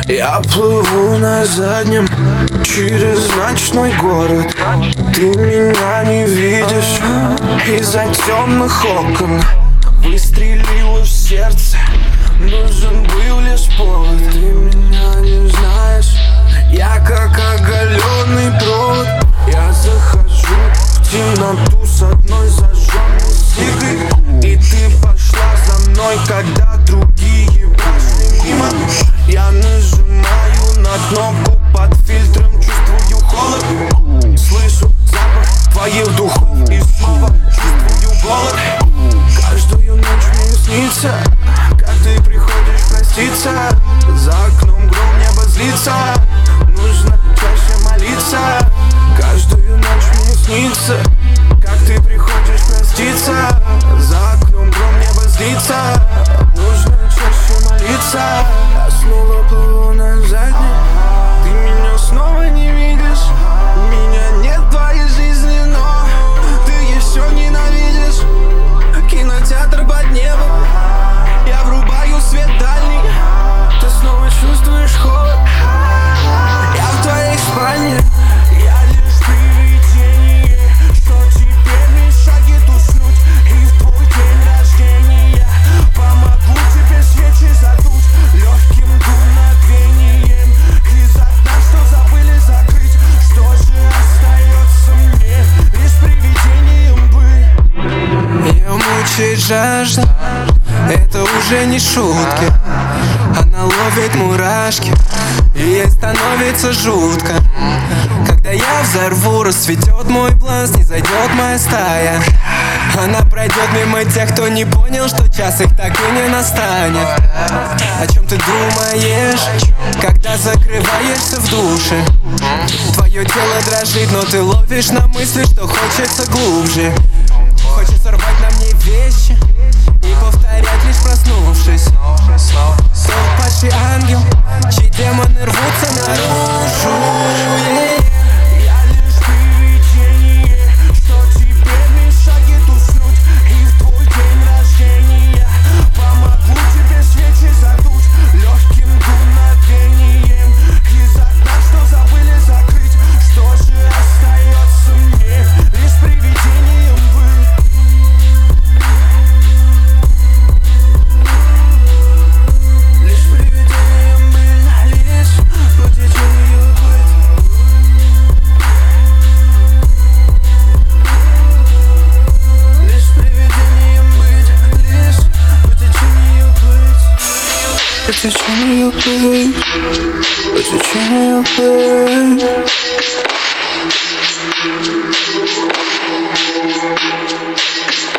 Я плыву на заднем через ночной город. Ты меня не видишь из-за темных окон. Выстрелила в сердце, нужен был лишь повод. Ты меня не знаешь, я как оголенный провод. Я захожу в темноту с одной зажженной сигой, и ты пошла за мной, когда другие прошли мимо. Я нажимаю на кнопку под фильтром, чувствую холод. Слышу запах твоих духов и снова чувствую голод. Каждую ночь мне снится, как ты приходишь проститься. За окном гром, небо злится, нужно чаще молиться. Каждую ночь мне снится, как ты приходишь проститься. За окном гром, небо злится, нужно чаще молиться. Я снова плыву на заднем, ты меня снова не видишь. Меня нет в твоей жизни, но ты еще ненавидишь. Кинотеатр под небом, я врубаю свет дальний. Ты снова чувствуешь холод, я в твоей спальне. Я лишь привидение, что тебе мешает уснуть. И в твой день рождения помогу тебе свечи задуть легким дуновением из окна, что забыли закрыть. Что же остается мне, лишь привидением быть? Ее мучает жажда, это уже не шутки. Она ловит мурашки, и ей становится жутко. Когда я взорву, расцветет мой план, снизойдет моя стая. Она пройдет мимо тех, кто не понял, что час их так и не настанет. О чем ты думаешь, когда закрываешься в душе? Твое тело дрожит, но ты ловишь на мысли, что хочется глубже. Хочется рвать на мне вещи и повторять, лишь проснувшись. Сон падший ангел, чьи демоны рвутся наружу. Я лишь привидение, что тебе мешает уснуть. И в твой день рождения помогу тебе свечи задуть легким дуновением из окна, что забыли закрыть. Что же остается мне, лишь привидением быть? Лишь привидением быть, лишь по течению быть. Лишь привидением быть, лишь по течению быть. По течению быть, по течению быть.